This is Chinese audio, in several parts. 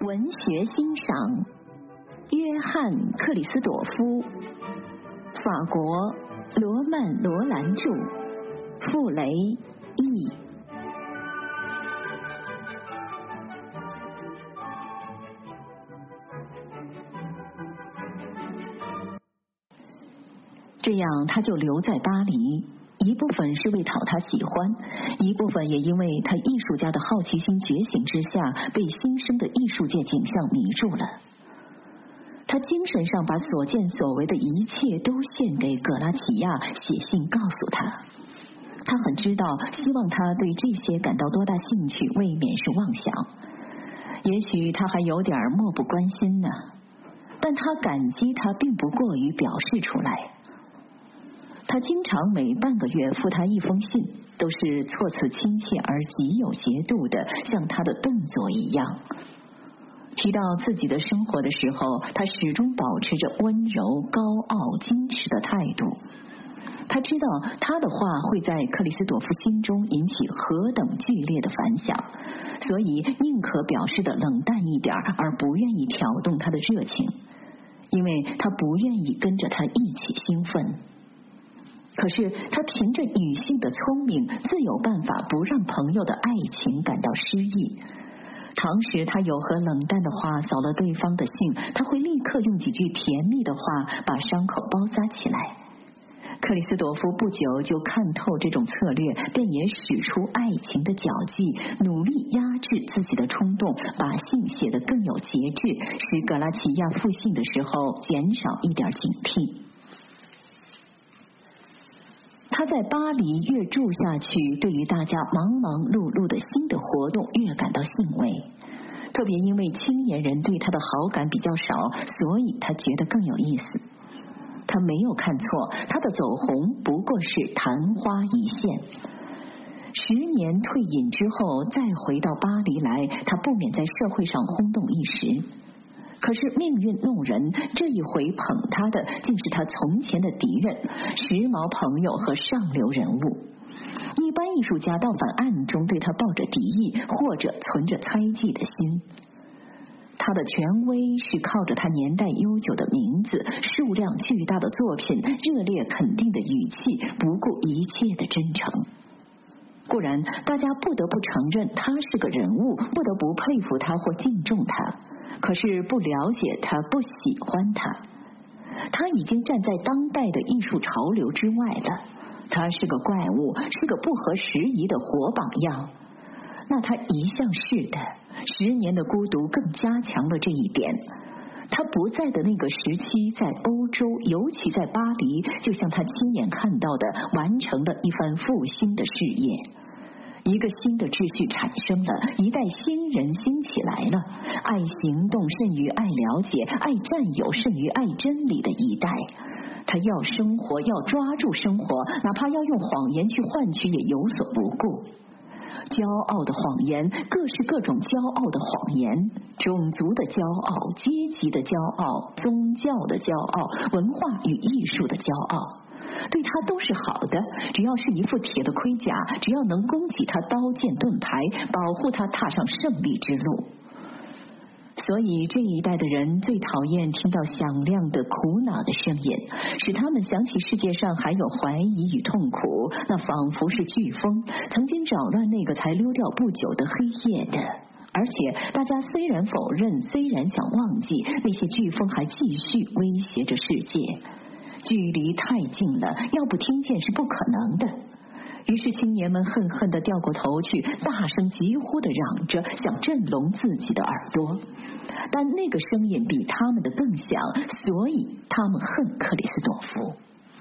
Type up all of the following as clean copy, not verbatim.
文学欣赏，约翰·克里斯朵夫，法国罗曼·罗兰著，傅雷译。这样他就留在巴黎，一部分是为讨他喜欢，一部分也因为他艺术家的好奇心觉醒之下，被新生的艺术界景象迷住了。他精神上把所见所为的一切都献给葛拉齐亚，写信告诉他。他很知道，希望他对这些感到多大兴趣，未免是妄想。也许他还有点漠不关心呢，但他感激他并不过于表示出来。他经常每半个月附他一封信，都是措辞亲切而极有节度的，像他的动作一样。提到自己的生活的时候，他始终保持着温柔、高傲、矜持的态度。他知道他的话会在克里斯朵夫心中引起何等剧烈的反响，所以宁可表示的冷淡一点，而不愿意挑动他的热情，因为他不愿意跟着他一起兴奋。可是他凭着女性的聪明，自有办法不让朋友的爱情感到失意。倘使他有何冷淡的话扫了对方的兴，他会立刻用几句甜蜜的话把伤口包扎起来。克里斯朵夫不久就看透这种策略，便也使出爱情的脚技，努力压制自己的冲动，把信写得更有节制，使葛拉齐亚复信的时候减少一点警惕。他在巴黎越住下去，对于大家忙忙碌碌的新的活动越感到兴味，特别因为青年人对他的好感比较少，所以他觉得更有意思。他没有看错，他的走红不过是昙花一现。10年退隐之后再回到巴黎来，他不免在社会上轰动一时。可是命运弄人，这一回捧他的竟是他从前的敌人，时髦朋友和上流人物。一般艺术家倒反暗中对他抱着敌意，或者存着猜忌的心。他的权威是靠着他年代悠久的名字、数量巨大的作品、热烈肯定的语气，不顾一切的真诚。固然大家不得不承认他是个人物，不得不佩服他或敬重他，可是不了解他，不喜欢他。他已经站在当代的艺术潮流之外了，他是个怪物，是个不合时宜的活榜样。那他一向是的，10年的孤独更加强了这一点。他不在的那个时期，在欧洲，尤其在巴黎，就像他亲眼看到的，完成了一番复兴的事业。一个新的秩序产生了，一代新人兴起来了，爱行动甚于爱了解，爱占有甚于爱真理的一代。他要生活，要抓住生活，哪怕要用谎言去换取，也有所不顾。骄傲的谎言，各式各种骄傲的谎言，种族的骄傲，阶级的骄傲，宗教的骄傲，文化与艺术的骄傲，对他都是好的，只要是一副铁的盔甲，只要能供给他刀剑盾牌，保护他踏上胜利之路。所以这一代的人最讨厌听到响亮的苦恼的声音，使他们想起世界上还有怀疑与痛苦，那仿佛是飓风，曾经扰乱那个才溜掉不久的黑夜的。而且大家虽然否认，虽然想忘记，那些飓风还继续威胁着世界。距离太近了，要不听见是不可能的。于是青年们恨恨地掉过头去，大声疾呼地嚷着，想震聋自己的耳朵。但那个声音比他们的更响，所以他们恨克里斯朵夫。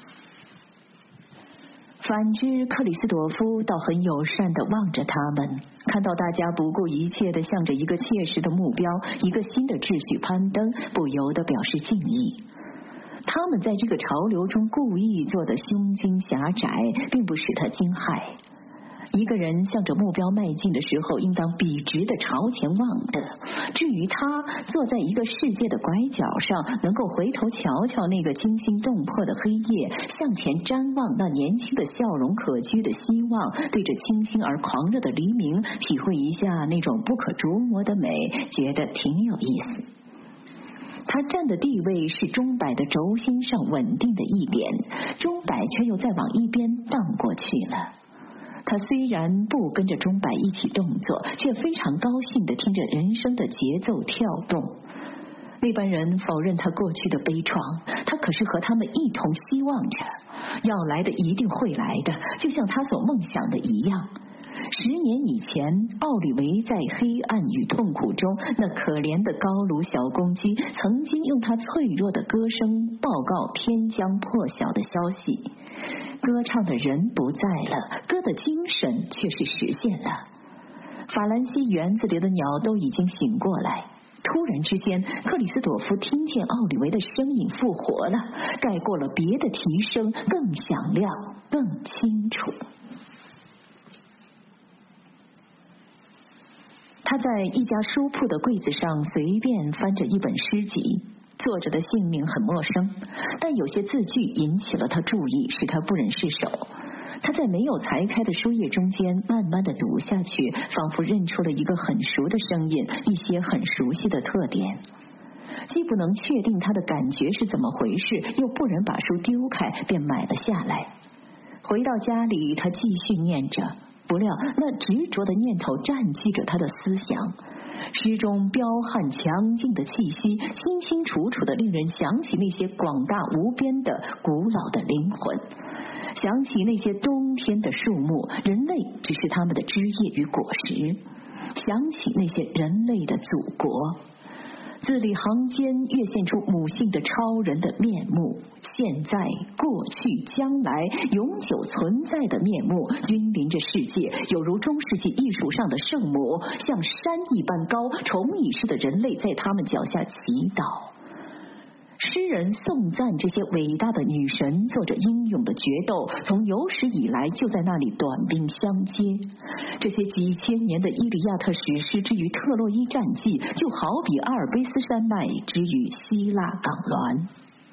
反之，克里斯朵夫倒很友善地望着他们，看到大家不顾一切地向着一个切实的目标，一个新的秩序攀登，不由得表示敬意。他们在这个潮流中故意做的胸襟狭窄，并不使他惊骇。 一个人向着目标迈进的时候，应当笔直地朝前望的。至于他坐在一个世界的拐角上，能够回头瞧瞧那个惊心动魄的黑夜，向前瞻望那年轻的笑容可掬的希望，对着清新而狂热的黎明，体会一下那种不可捉摸的美，觉得挺有意思。他站的地位是钟摆的轴心上稳定的一点，钟摆却又再往一边荡过去了。他虽然不跟着钟摆一起动作，却非常高兴地听着人生的节奏跳动。那般人否认他过去的悲怆，他可是和他们一同希望着，要来的一定会来的，就像他所梦想的一样。10年以前，奥利维在黑暗与痛苦中，那可怜的高卢小公鸡曾经用他脆弱的歌声报告天将破晓的消息。歌唱的人不在了，歌的精神却是实现了。法兰西园子里的鸟都已经醒过来。突然之间，克里斯朵夫听见奥利维的声音复活了，盖过了别的啼声，更响亮，更清楚。他在一家书铺的柜子上随便翻着一本诗集，作者的姓名很陌生，但有些字句引起了他注意，使他不忍释手。他在没有裁开的书页中间慢慢地读下去，仿佛认出了一个很熟的声音，一些很熟悉的特点。既不能确定他的感觉是怎么回事，又不忍把书丢开，便买了下来。回到家里，他继续念着，不料那执着的念头占据着他的思想。诗中彪悍强劲的气息，清清楚楚地令人想起那些广大无边的古老的灵魂，想起那些冬天的树木，人类只是他们的枝叶与果实，想起那些人类的祖国。字里行间跃现出母性的超人的面目，现在、过去、将来永久存在的面目，君临着世界，有如中世纪艺术上的圣母，像山一般高，虫蚁似的人类在他们脚下祈祷。诗人颂赞这些伟大的女神做着英勇的决斗，从有史以来就在那里短兵相接。这些几千年的伊利亚特史诗之于特洛伊战记，就好比阿尔卑斯山脉之于希腊港峦。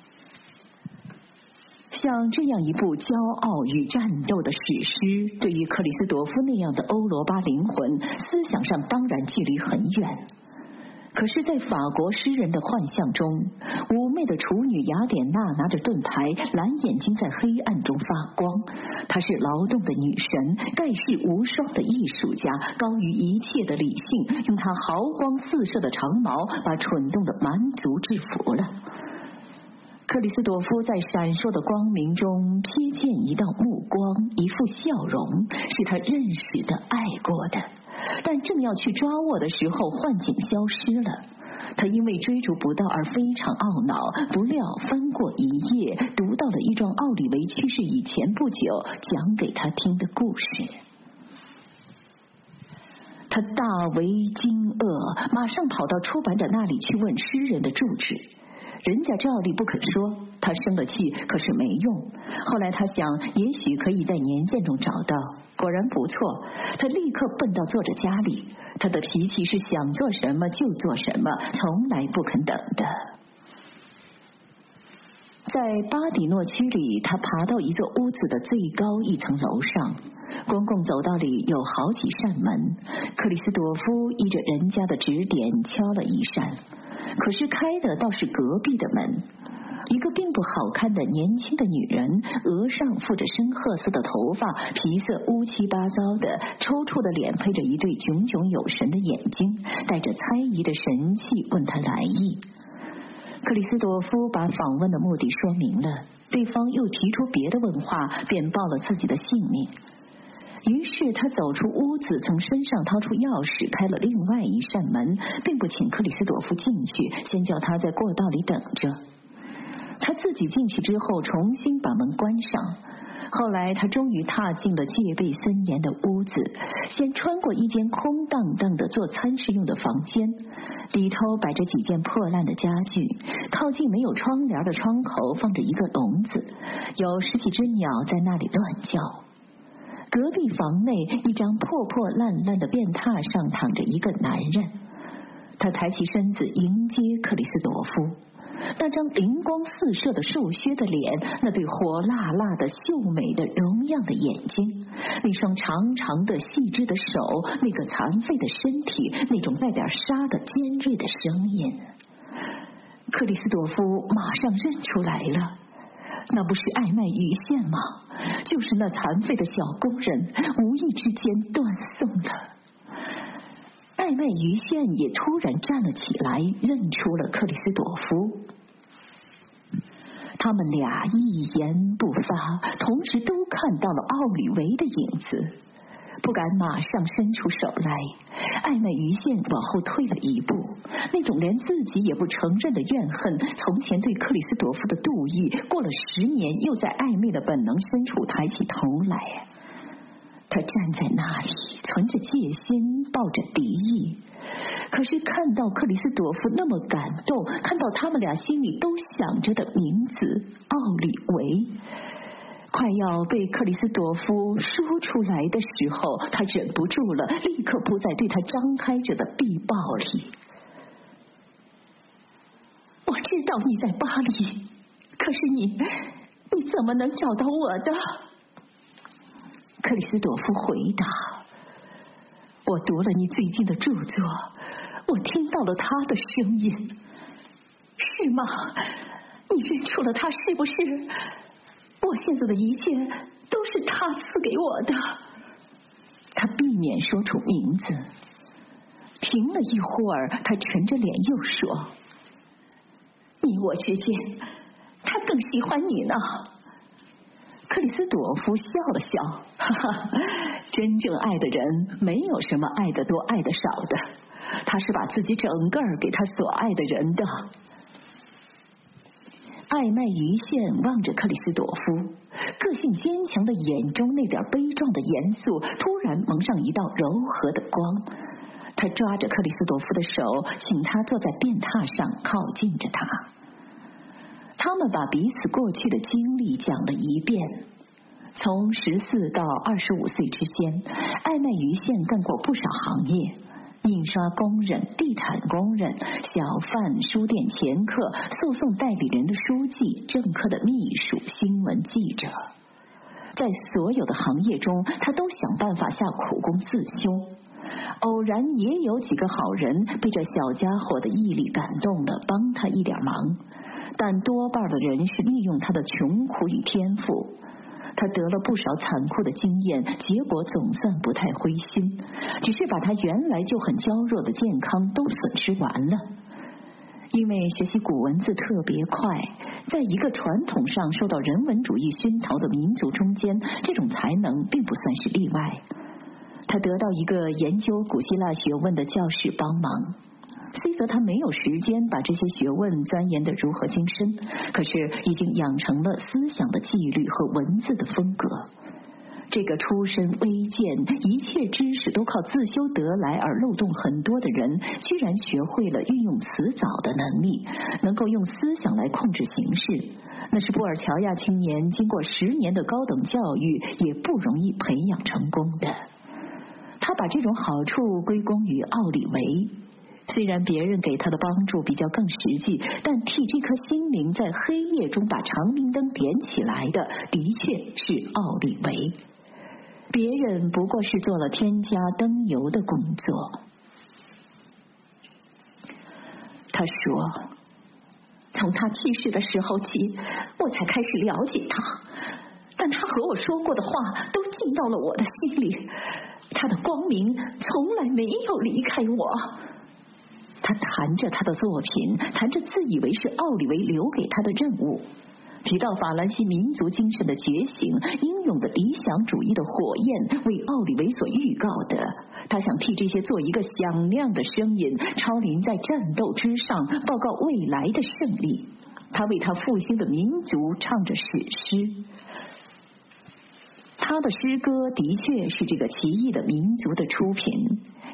像这样一部骄傲与战斗的史诗，对于克里斯朵夫那样的欧罗巴灵魂，思想上当然距离很远。可是在法国诗人的幻象中，妩媚的处女雅典娜拿着盾牌，蓝眼睛在黑暗中发光。她是劳动的女神，盖世无双的艺术家，高于一切的理性，用她豪光四射的长矛把蠢动的蛮族制服了。克里斯朵夫在闪烁的光明中瞥见一道目光，一副笑容，是他认识的、爱过的。但正要去抓握的时候，幻景消失了。他因为追逐不到而非常懊恼，不料翻过一页，读到了一桩奥利维去世以前不久讲给他听的故事。他大为惊愕，马上跑到出版者那里去问诗人的住址。人家照例不肯说，他生了气，可是没用。后来他想，也许可以在年鉴中找到，果然不错。他立刻奔到作者家里，他的脾气是想做什么就做什么，从来不肯等的。在巴底诺区里，他爬到一座屋子的最高一层楼上，公共走道里有好几扇门，克里斯朵夫依着人家的指点敲了一扇，可是开的倒是隔壁的门。一个并不好看的年轻的女人，额上附着深褐色的头发，皮色乌七八糟的，抽搐的脸配着一对炯炯有神的眼睛，带着猜疑的神气问他来意。克里斯朵夫把访问的目的说明了，对方又提出别的问话，便报了自己的姓名。于是他走出屋子，从身上掏出钥匙，开了另外一扇门，并不请克里斯朵夫进去，先叫他在过道里等着。他自己进去之后，重新把门关上。后来他终于踏进了戒备森严的屋子，先穿过一间空荡荡的做餐食用的房间，里头摆着几件破烂的家具，靠近没有窗帘的窗口放着一个笼子，有10几只鸟在那里乱叫。 隔壁房内一张破破烂烂的便榻上躺着一个男人，他抬起身子迎接克里斯朵夫。那张灵光四射的瘦削的脸，那对火辣辣的秀美的荣耀的眼睛，那双长长的细致的手，那个残废的身体，那种带点沙的尖锐的声音。克里斯朵夫马上认出来了，那不是艾麦于宪吗？就是那残废的小工人，无意之间断送了。艾麦于宪也突然站了起来，认出了克里斯朵夫。他们俩一言不发，同时都看到了奥里维的影子，不敢马上伸出手来。艾麦于宪往后退了一步，那种连自己也不承认的怨恨，从前对克里斯朵夫的妒意，过了10年又在暧昧的本能深处抬起头来。他站在那里，存着戒心，抱着敌意。可是看到克里斯朵夫那么感动，看到他们俩心里都想着的名字奥里维，快要被克里斯朵夫说出来的时候，他忍不住了，立刻扑在对他张开着的臂抱里。我知道你在巴黎，可是你怎么能找到我的？克里斯朵夫回答：我读了你最近的著作，我听到了他的声音。是吗？你认出了他是不是？我现在的一切都是他赐给我的。他避免说出名字，停了一会儿，他沉着脸又说：你我之间，他更喜欢你呢。克里斯朵夫笑了笑，哈哈，真正爱的人没有什么爱得多爱得少的，他是把自己整个给他所爱的人的。艾麦于宪望着克里斯朵夫，个性坚强的眼中那点悲壮的严肃突然蒙上一道柔和的光。他抓着克里斯朵夫的手，请他坐在便榻上，靠近着他。他们把彼此过去的经历讲了一遍。从14到25岁之间，艾麦于宪干过不少行业，印刷工人、地毯工人、小贩、书店掮客、诉讼代理人的书记、政客的秘书、新闻记者。在所有的行业中，他都想办法下苦功自修。偶然也有几个好人被这小家伙的毅力感动了，帮他一点忙，但多半的人是利用他的穷苦与天赋。他得了不少残酷的经验，结果总算不太灰心，只是把他原来就很娇弱的健康都损失完了。因为学习古文字特别快，在一个传统上受到人文主义熏陶的民族中间，这种才能并不算是例外。他得到一个研究古希腊学问的教士帮忙，虽则他没有时间把这些学问钻研得如何精深，可是已经养成了思想的纪律和文字的风格。这个出身微贱，一切知识都靠自修得来而漏洞很多的人，居然学会了运用词藻的能力，能够用思想来控制形势，那是布尔乔亚青年经过10年的高等教育也不容易培养成功的。他把这种好处归功于奥里维，虽然别人给他的帮助比较更实际，但替这颗心灵在黑夜中把长明灯点起来的，的确是奥里维。别人不过是做了添加灯油的工作。他说，从他去世的时候起，我才开始了解他，但他和我说过的话都进到了我的心里，他的光明从来没有离开我。他谈着他的作品，谈着自以为是奥里维留给他的任务，提到法兰西民族精神的觉醒，英勇的理想主义的火焰为奥里维所预告的。他想替这些做一个响亮的声音，超临在战斗之上，报告未来的胜利。他为他复兴的民族唱着史诗。他的诗歌的确是这个奇异的民族的出品，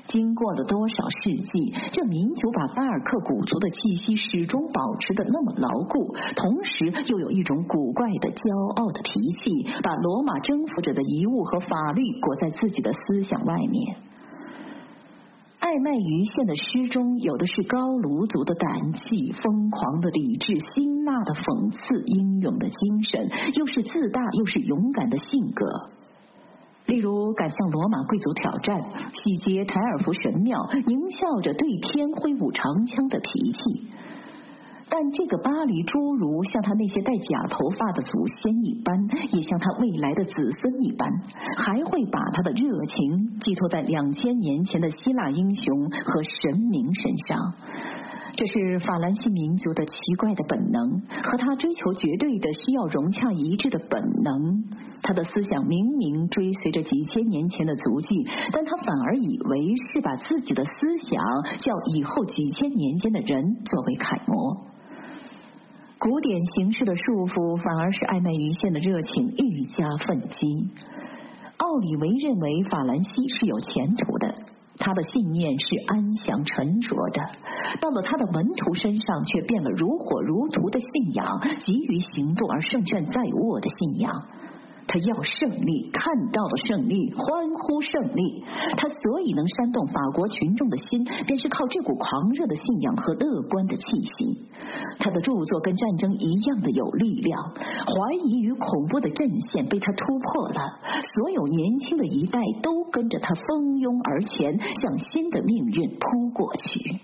经过了多少世纪，这民族把巴尔克古族的气息始终保持得那么牢固，同时又有一种古怪的骄傲的脾气，把罗马征服者的遗物和法律裹在自己的思想外面。艾麦于宪的诗中有的是高卢族的胆气，疯狂的理智，辛辣的讽刺，英勇的精神，又是自大又是勇敢的性格。例如敢向罗马贵族挑战，洗劫台尔福神庙，狞笑着对天挥舞长枪的脾气。但这个巴黎侏儒像他那些戴假头发的祖先一般，也像他未来的子孙一般，还会把他的热情寄托在2000年前的希腊英雄和神明身上。这是法兰西民族的奇怪的本能，和他追求绝对的需要融洽一致的本能。他的思想明明追随着几千年前的足迹，但他反而以为是把自己的思想叫以后几千年间的人作为楷模。古典形式的束缚反而使艾麦于宪的热情愈加奋激。奥里维认为法兰西是有前途的，他的信念是安详沉着的，到了他的门徒身上却变了如火如荼的信仰，急于行动而胜券在握的信仰。他要胜利，看到了胜利，欢呼胜利。他所以能煽动法国群众的心，便是靠这股狂热的信仰和乐观的气息。他的著作跟战争一样的有力量，怀疑与恐怖的阵线被他突破了，所有年轻的一代都跟着他蜂拥而前，向新的命运扑过去。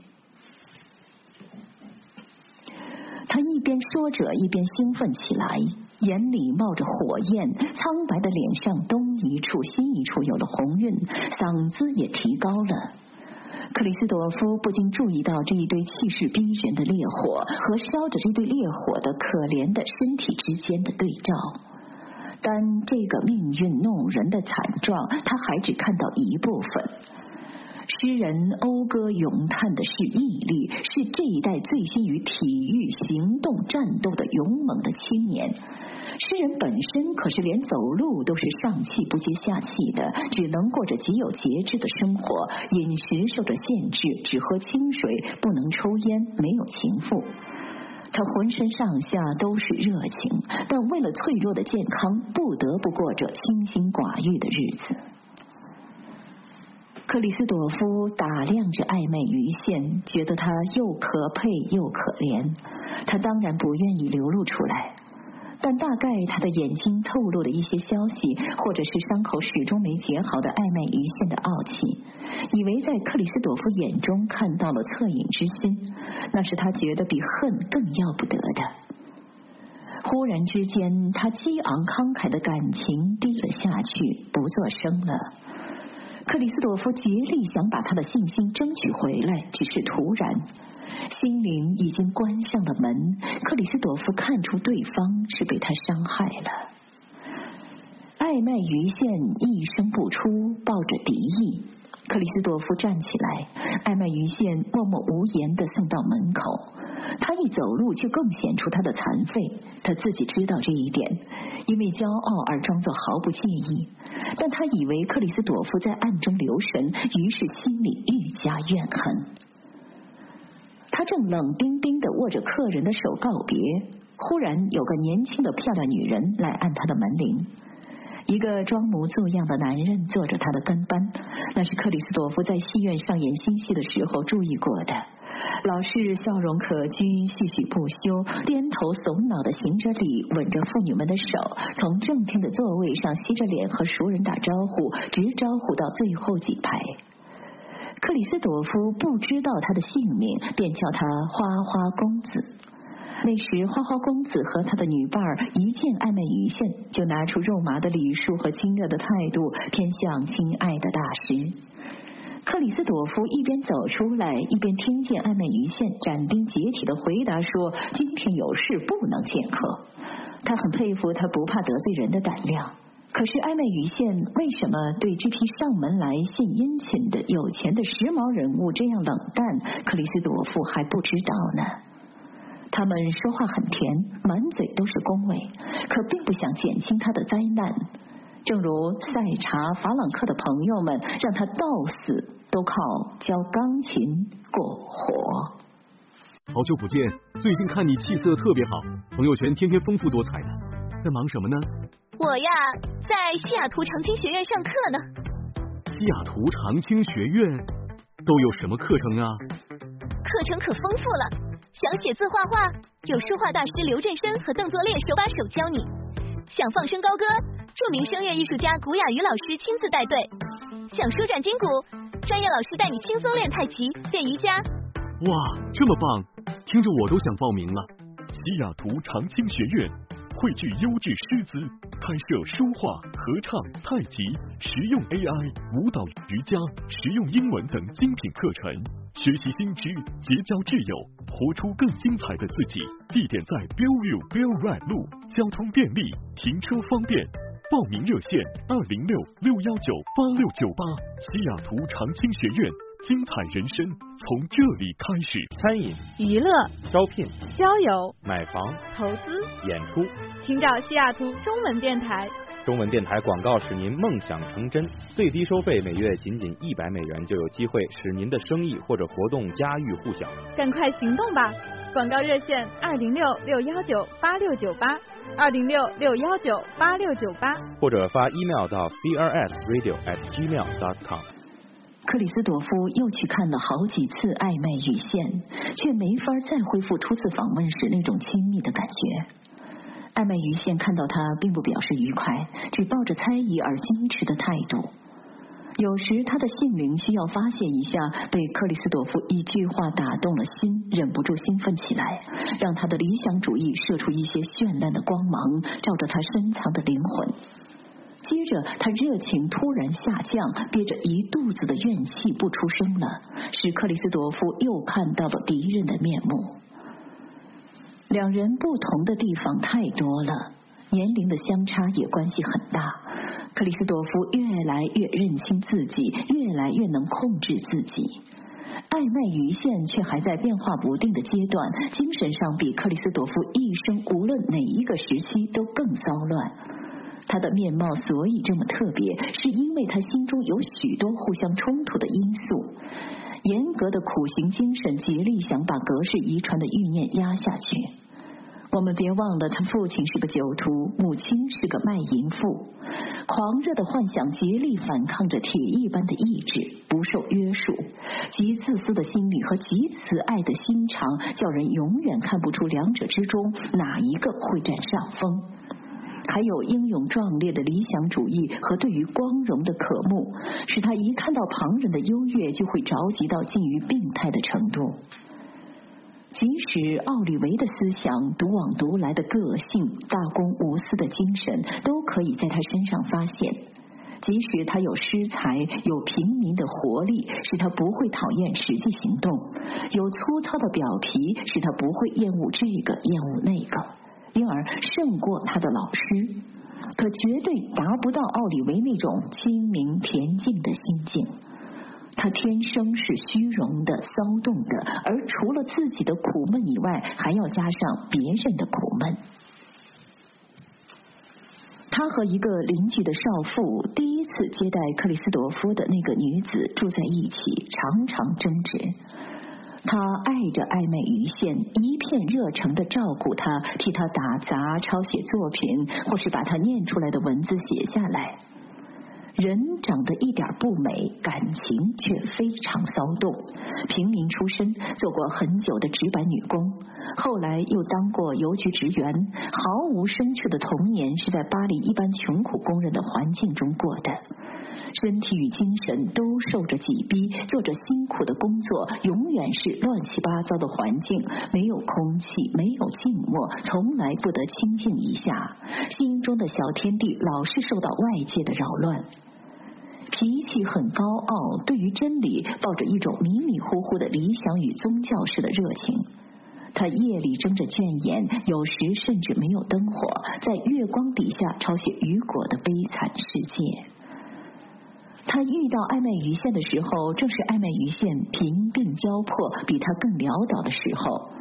他一边说着，一边兴奋起来，眼里冒着火焰，苍白的脸上东一处西一处有了红晕，嗓子也提高了。克里斯朵夫不禁注意到这一堆气势逼人的烈火和烧着这堆烈火的可怜的身体之间的对照，但这个命运弄人的惨状，他还只看到一部分。诗人讴歌咏叹的是毅力，是这一代醉心于体育、行动、战斗的勇猛的青年。诗人本身可是连走路都是上气不接下气的，只能过着极有节制的生活，饮食受着限制，只喝清水，不能抽烟，没有情妇。他浑身上下都是热情，但为了脆弱的健康，不得不过着清心寡欲的日子。克里斯朵夫打量着艾麦于宪，觉得他又可佩又可怜。他当然不愿意流露出来，但大概他的眼睛透露了一些消息，或者是伤口始终没结好的艾麦于宪的傲气，以为在克里斯朵夫眼中看到了恻隐之心，那是他觉得比恨更要不得的。忽然之间，他激昂慷慨的感情低了下去，不作声了。克里斯朵夫竭力想把他的信心争取回来，只是突然，心灵已经关上了门。克里斯朵夫看出对方是被他伤害了。艾麦于宪一声不出，抱着敌意。克里斯朵夫站起来，艾麦于宪默默无言地送到门口。他一走路就更显出他的残废，他自己知道这一点，因为骄傲而装作毫不介意。但他以为克里斯朵夫在暗中留神，于是心里愈加怨恨。他正冷冰冰地握着客人的手告别，忽然有个年轻的漂亮女人来按他的门铃。一个装模作样的男人坐着他的跟班，那是克里斯朵夫在戏院上演新戏的时候注意过的。老是笑容可掬，絮絮不休，颠头耸脑地行着礼，吻着妇女们的手，从正厅的座位上吸着脸和熟人打招呼，直招呼到最后几排。克里斯朵夫不知道他的姓名，便叫他花花公子。那时花花公子和他的女伴一见艾麦于宪，就拿出肉麻的礼数和亲热的态度，偏向亲爱的大师。克里斯朵夫一边走出来，一边听见艾麦于宪斩钉截铁地回答说，今天有事不能见客。他很佩服他不怕得罪人的胆量。可是艾麦于宪为什么对这批上门来信殷勤的有钱的时髦人物这样冷淡，克里斯朵夫还不知道呢。他们说话很甜，满嘴都是恭维，可并不想减轻他的灾难。 正如塞查法朗克的朋友们让他到死都靠教钢琴过活。 好久不见，最近看你气色特别好，朋友圈天天丰富多彩的，在忙什么呢？ 我呀，在西雅图长青学院上课呢。 西雅图长青学院都有什么课程啊？ 课程可丰富了，想写字画画，有书画大师刘振声和邓作烈手把手教你；想放声高歌，著名声乐艺术家古雅瑜老师亲自带队；想舒展筋骨，专业老师带你轻松练太极、练瑜伽。 哇，这么棒，听着我都想报名了。 西雅图长青学院汇聚优质师资，开设书画、合唱、太极、实用 AI、舞蹈、瑜伽、实用英文等精品课程，学习新知，结交挚友，活出更精彩的自己。地点在 Bellevue Bell Ride 路，交通便利，停车方便。报名热线206-619-8698。西雅图长青学院，精彩人生从这里开始。 餐饮、 娱乐、 招聘、 交友、 买房、 投资、 演出， 请找西雅图中文电台。 中文电台广告使您梦想成真，最低收费每月仅仅$100，就有机会使您的生意或者活动家喻户晓。 赶快行动吧！广告热线206-619-8698，206-619-8698， 或者发 email 到 crsradio@gmail.com。 克里斯朵夫又去看了好几次暧昧与线，却没法再恢复初次访问时那种亲密的感觉。暧昧于线看到他并不表示愉快，只抱着猜疑而矜持的态度。有时他的性灵需要发泄一下，被克里斯朵夫一句话打动了心，忍不住兴奋起来，让他的理想主义射出一些绚烂的光芒，照着他深藏的灵魂。接着他热情突然下降，憋着一肚子的怨气不出声了，使克里斯朵夫又看到了敌人的面目。两人不同的地方太多了，年龄的相差也关系很大。克里斯朵夫越来越认清自己，越来越能控制自己。暧昧于线却还在变化不定的阶段，精神上比克里斯朵夫一生无论哪一个时期都更骚乱。他的面貌所以这么特别，是因为他心中有许多互相冲突的因素。严格的苦行精神竭力想把格式遗传的欲念压下去。我们别忘了，他父亲是个酒徒，母亲是个卖淫妇。狂热的幻想竭力反抗着铁一般的意志，不受约束。极自私的心理和极慈爱的心肠，叫人永远看不出两者之中哪一个会占上风。还有英勇壮烈的理想主义和对于光荣的渴慕，使他一看到旁人的优越就会着急到近于病态的程度。即使奥利维的思想、独往独来的个性、大公无私的精神，都可以在他身上发现。即使他有诗才，有平民的活力，使他不会讨厌实际行动；有粗糙的表皮，使他不会厌恶这个厌恶那个，因而胜过他的老师。可绝对达不到奥利维那种精明恬静的心境。他天生是虚荣的、骚动的，而除了自己的苦闷以外，还要加上别人的苦闷。他和一个邻居的少妇第一次接待克里斯朵夫的那个女子住在一起，常常争执。他爱着暧昧于线，一片热诚地照顾他，替他打杂、抄写作品，或是把他念出来的文字写下来。人长得一点不美，感情却非常骚动。平民出身，做过很久的纸板女工，后来又当过邮局职员，毫无生趣的童年是在巴黎一般穷苦工人的环境中过的。身体与精神都受着挤逼，做着辛苦的工作，永远是乱七八糟的环境，没有空气，没有静默，从来不得清静一下，心中的小天地老是受到外界的扰乱。脾气很高傲，对于真理抱着一种迷迷糊糊的理想与宗教式的热情。他夜里睁着倦眼，有时甚至没有灯火，在月光底下抄写雨果的悲惨世界。他遇到暧昧于线的时候，正是暧昧于线贫病交迫，比他更潦倒的时候。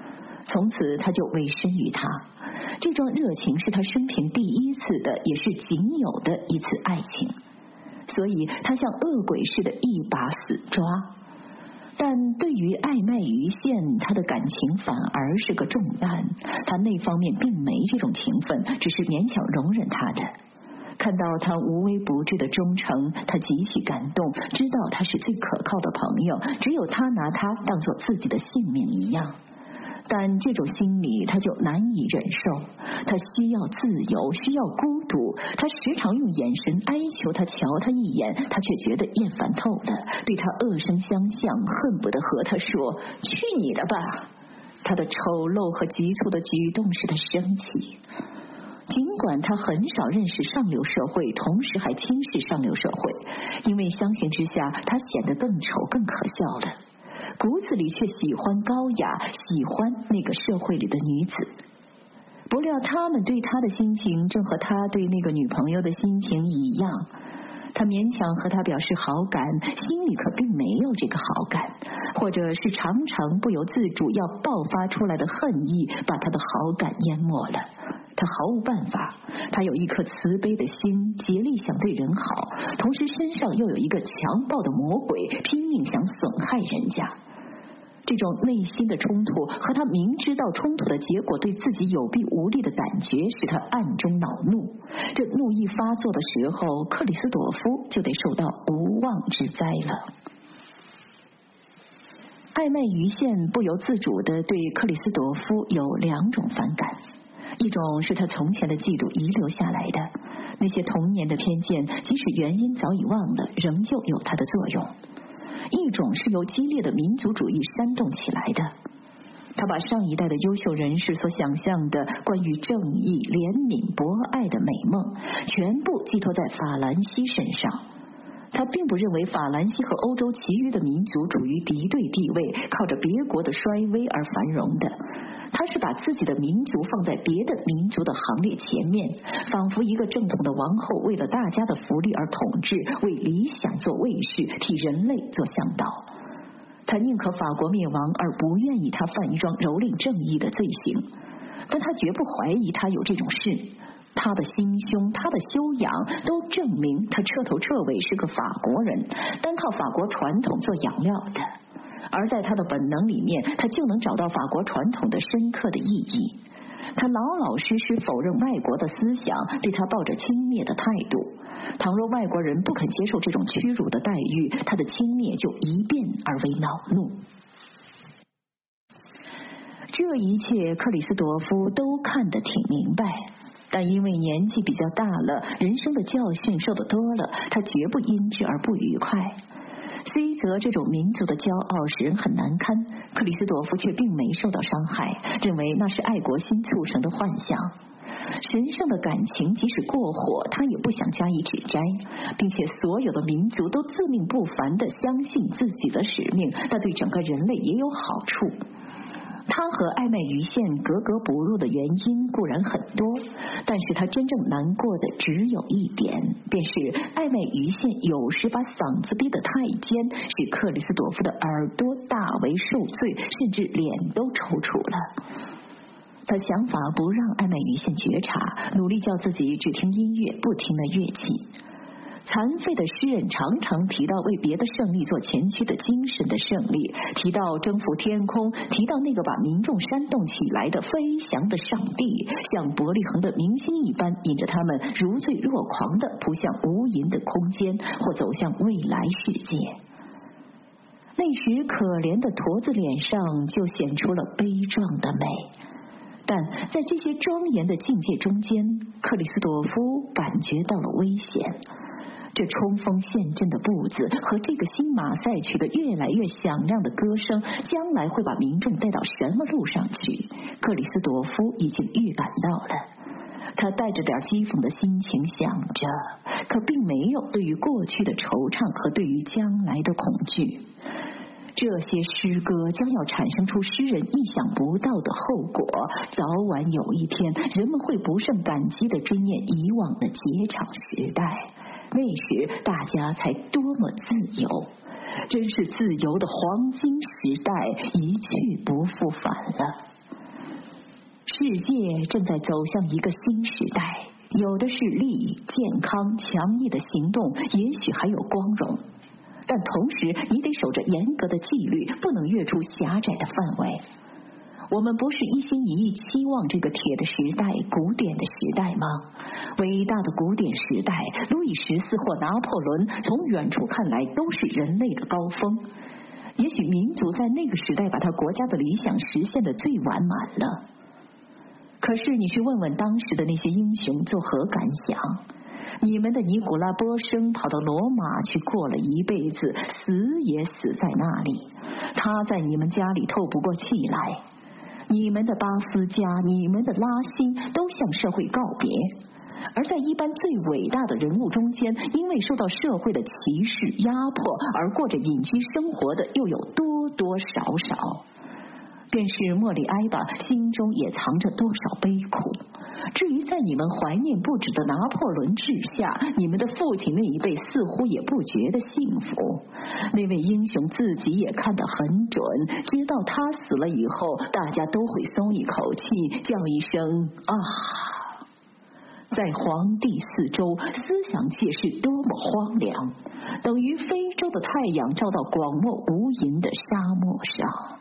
从此他就委身于他。这桩热情是他生平第一次的，也是仅有的一次爱情，所以他像恶鬼似的一把死抓。但对于爱麦于宪，他的感情反而是个重担，他那方面并没这种情分，只是勉强容忍他的。看到他无微不至的忠诚，他极其感动，知道他是最可靠的朋友，只有他拿他当作自己的性命一样。但这种心理他就难以忍受，他需要自由，需要孤独，他时常用眼神哀求他瞧他一眼，他却觉得厌烦透了，对他恶声相向，恨不得和他说去你的吧。他的丑陋和急促的举动使他生气。尽管他很少认识上流社会，同时还轻视上流社会，因为相形之下他显得更丑更可笑了，骨子里却喜欢高雅，喜欢那个社会里的女子。不料他们对他的心情正和他对那个女朋友的心情一样，他勉强和他表示好感，心里可并没有这个好感，或者是常常不由自主要爆发出来的恨意把他的好感淹没了。他毫无办法，他有一颗慈悲的心，竭力想对人好，同时身上又有一个强暴的魔鬼，拼命想损害人家。这种内心的冲突和他明知道冲突的结果对自己有弊无利的感觉使他暗中恼怒。这怒意发作的时候，克里斯朵夫就得受到无妄之灾了。爱麦于宪不由自主地对克里斯朵夫有两种反感，一种是他从前的嫉妒遗留下来的，那些童年的偏见即使原因早已忘了，仍旧有它的作用；一种是由激烈的民族主义煽动起来的。他把上一代的优秀人士所想象的关于正义、怜悯、博爱的美梦，全部寄托在法兰西身上。他并不认为法兰西和欧洲其余的民族处于敌对地位，靠着别国的衰微而繁荣的。他是把自己的民族放在别的民族的行列前面，仿佛一个正统的王后为了大家的福利而统治，为理想做卫士，替人类做向导。他宁可法国灭亡，而不愿意他犯一桩蹂躏正义的罪行，但他绝不怀疑他有这种事。他的心胸，他的修养都证明他彻头彻尾是个法国人，单靠法国传统做养料的。而在他的本能里面，他就能找到法国传统的深刻的意义。他老老实实否认外国的思想，对他抱着轻蔑的态度。倘若外国人不肯接受这种屈辱的待遇，他的轻蔑就一变而为恼怒。这一切克里斯朵夫都看得挺明白，但因为年纪比较大了，人生的教训受得多了，他绝不因之而不愉快。虽则这种民族的骄傲使人很难堪，克里斯朵夫却并没受到伤害，认为那是爱国心促成的幻想。神圣的感情即使过火，他也不想加以指摘，并且所有的民族都自命不凡地相信自己的使命，那对整个人类也有好处。他和爱麦于宪格格不入的原因固然很多，但是他真正难过的只有一点，便是爱麦于宪有时把嗓子逼得太尖，使克里斯朵夫的耳朵大为受罪，甚至脸都抽搐了。他想法不让爱麦于宪觉察，努力叫自己只听音乐，不听那乐器。残废的诗人常常提到为别的胜利做前驱的精神的胜利，提到征服天空，提到那个把民众煽动起来的飞翔的上帝，像伯利恒的明星一般，引着他们如醉若狂地扑向无垠的空间，或走向未来世界。那时可怜的驼子脸上就显出了悲壮的美，但在这些庄严的境界中间，克里斯朵夫感觉到了危险。这冲锋陷阵的步子和这个新马赛曲的越来越响亮的歌声，将来会把民众带到什么路上去？克里斯朵夫已经预感到了。他带着点讥讽的心情想着，可并没有对于过去的惆怅和对于将来的恐惧。这些诗歌将要产生出诗人意想不到的后果，早晚有一天，人们会不胜感激地追念以往的结场时代。那时大家才多么自由，真是自由的黄金时代，一去不复返了。 世界正在走向一个新时代，有的是力、健康、强毅的行动，也许还有光荣。但同时，你得守着严格的纪律，不能越出狭窄的范围。我们不是一心一意期望这个铁的时代、古典的时代吗？伟大的古典时代，路易14或拿破仑，从远处看来都是人类的高峰。也许民族在那个时代把他国家的理想实现得最完满了。可是你去问问当时的那些英雄作何感想？你们的尼古拉波生跑到罗马去过了一辈子，死也死在那里。他在你们家里透不过气来。你们的巴斯加，你们的拉辛都向社会告别，而在一般最伟大的人物中间，因为受到社会的歧视压迫而过着隐居生活的又有多多少少。便是莫里埃吧，心中也藏着多少悲苦。至于在你们怀念不止的拿破仑治下，你们的父亲那一辈似乎也不觉得幸福。那位英雄自己也看得很准，知道他死了以后，大家都会松一口气，叫一声啊。在皇帝四周，思想界是多么荒凉，等于非洲的太阳照到广漠无垠的沙漠上。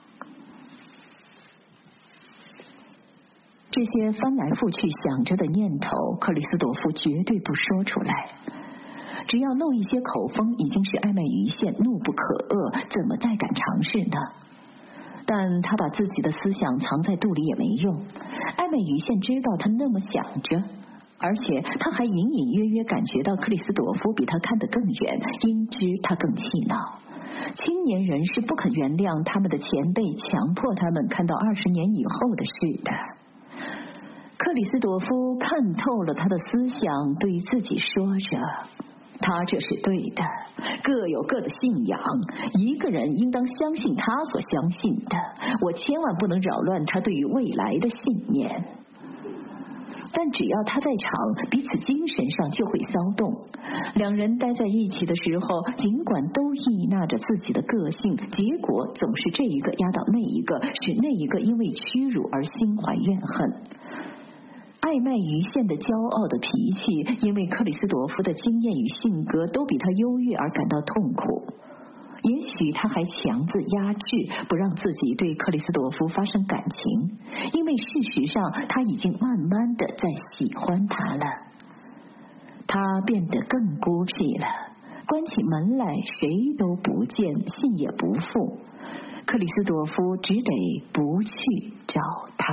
这些翻来覆去想着的念头，克里斯朵夫绝对不说出来。只要漏一些口风，已经是艾麦于宪怒不可遏，怎么再敢尝试呢？但他把自己的思想藏在肚里也没用。艾麦于宪知道他那么想着，而且他还隐隐约约感觉到克里斯朵夫比他看得更远，因之他更气恼。青年人是不肯原谅他们的前辈强迫他们看到20年以后的事的。克里斯朵夫看透了他的思想，对自己说着，他这是对的，各有各的信仰，一个人应当相信他所相信的，我千万不能扰乱他对于未来的信念。但只要他在场，彼此精神上就会骚动。两人待在一起的时候，尽管都忆纳着自己的个性，结果总是这一个压倒那一个，使那一个因为屈辱而心怀怨恨。艾麦于宪的骄傲的脾气，因为克里斯朵夫的经验与性格都比他优越而感到痛苦。也许他还强自压制，不让自己对克里斯朵夫发生感情，因为事实上他已经慢慢的在喜欢他了。他变得更孤僻了，关起门来谁都不见，信也不付。克里斯朵夫只得不去找他。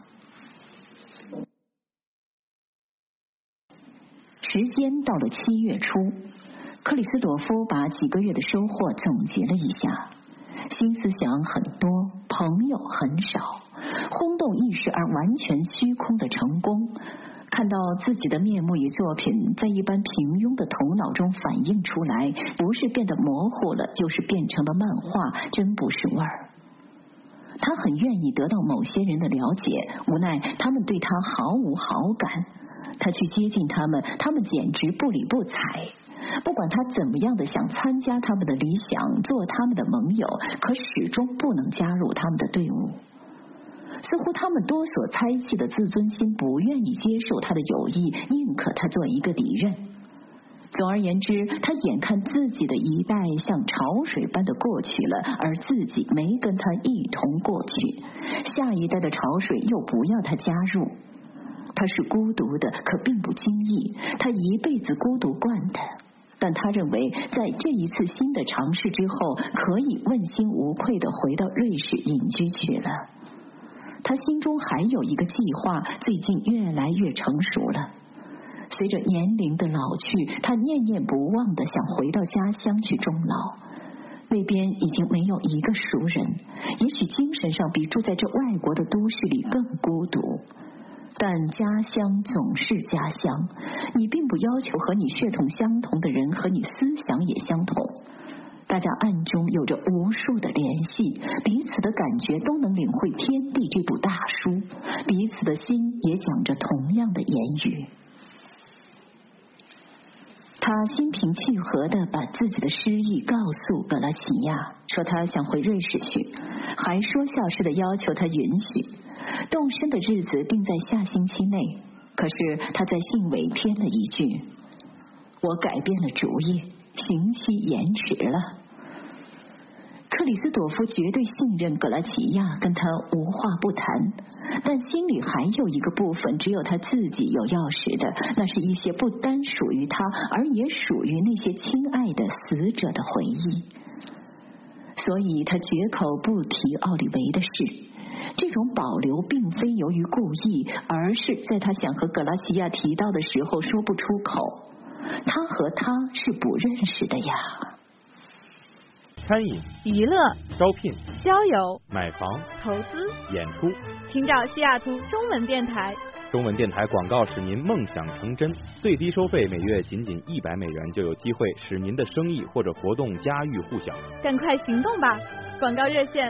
时间到了7月初，克里斯朵夫把几个月的收获总结了一下，新思想很多，朋友很少，轰动一时而完全虚空的成功，看到自己的面目与作品在一般平庸的头脑中反映出来，不是变得模糊了，就是变成了漫画，真不是味儿。他很愿意得到某些人的了解，无奈他们对他毫无好感。他去接近他们，他们简直不理不睬。不管他怎么样的想参加他们的理想，做他们的盟友，可始终不能加入他们的队伍。似乎他们多所猜忌的自尊心不愿意接受他的友谊，宁可他做一个敌人。总而言之，他眼看自己的一代像潮水般的过去了，而自己没跟他一同过去，下一代的潮水又不要他加入。他是孤独的，可并不经意，他一辈子孤独惯的。但他认为在这一次新的尝试之后，可以问心无愧地回到瑞士隐居去了。他心中还有一个计划，最近越来越成熟了。随着年龄的老去，他念念不忘地想回到家乡去终老。那边已经没有一个熟人，也许精神上比住在这外国的都市里更孤独。但家乡总是家乡，你并不要求和你血统相同的人和你思想也相同。大家暗中有着无数的联系，彼此的感觉都能领会天地这部大书，彼此的心也讲着同样的言语。他心平气和地把自己的失意告诉格拉齐亚，说他想回瑞士去，还说笑似的要求他允许。 动身的日子定在下星期内，可是他在信尾添了一句：我改变了主意，刑期延迟了。克里斯朵夫绝对信任格拉齐亚，跟他无话不谈，但心里还有一个部分只有他自己有钥匙的，那是一些不单属于他，而也属于那些亲爱的死者的回忆。所以他绝口不提奥利维的事，这种保留并非由于故意，而是在他想和格拉西亚提到的时候说不出口。他和他是不认识的呀。 餐饮、 娱乐、 招聘、 交友、 买房、 投资、 演出， 请找西雅图中文电台。 中文电台广告使您梦想成真，最低收费每月仅100美元就有机会使您的生意或者活动家喻户晓。 赶快行动吧！广告热线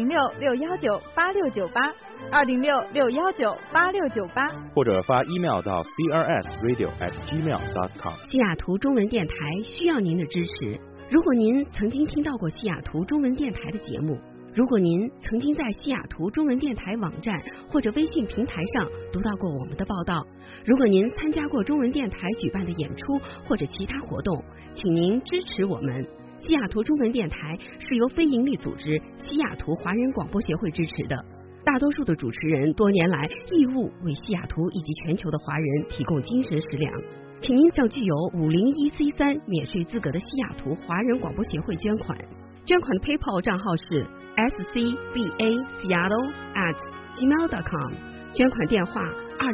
206-619-8698，206-619-8698， 或者发 email 到 crsradio@gmail.com。 西雅图中文电台需要您的支持。如果您曾经听到过西雅图中文电台的节目，如果您曾经在西雅图中文电台网站或者微信平台上读到过我们的报道，如果您参加过中文电台举办的演出或者其他活动，请您支持我们。西雅图中文电台是由非营利组织西雅图华人广播协会支持的，大多数的主持人多年来义务为西雅图以及全球的华人提供精神食粮。请您向具有501C3免税资格的西雅图华人广播协会捐款，捐款的 PayPal 账号是 scbaseattle@gmail.com， 捐款电话